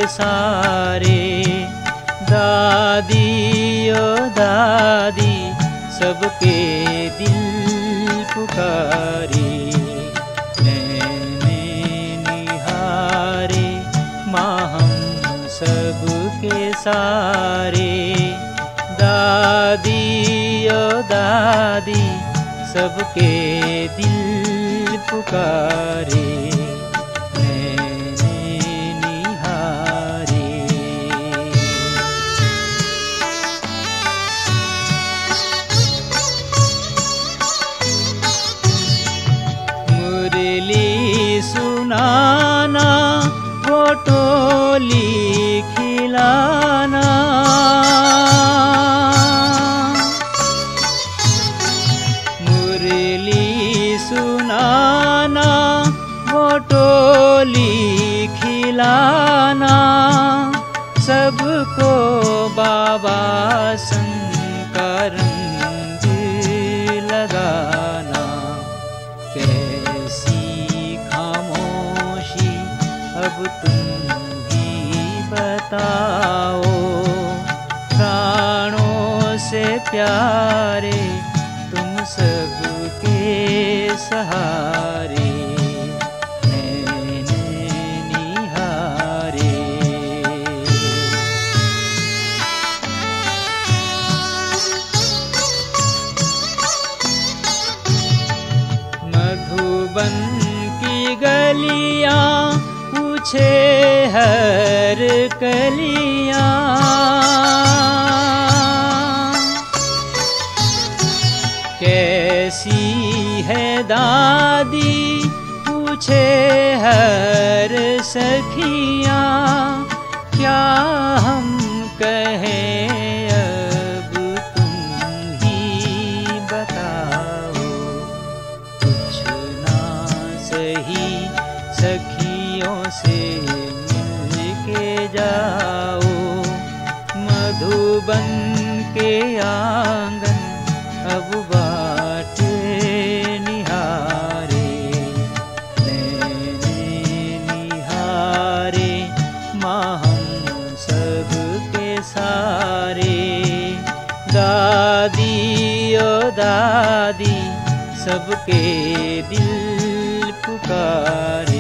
सारे। दादी ओ दादी सबके दिल पुकारे। नैने निहारे माँ हम सबके सारे। दादी ओ दादी सबके दिल पुकारे। सुनाना वो टोली खिलाना। मुरली सुनाना वो टोली खिलाना। सबको बाबा संग का रंग लगाना। अब तुम ही बताओ प्राणों से प्यारे तुम सबके सहारे। नैने निहारे मधुबन की गलियां पूछे हर कलियां। कैसी है दादी पूछे हर सखियां। क्या हम कहें अब तुम ही बताओ। कुछ ना सही सखियों से मिल के जाओ। मधुबन के आंगन अब बाटे निहारे। नैने निहारे माँ हम सबके सारे। दादी ओ दादी सबके दिल पुकारे।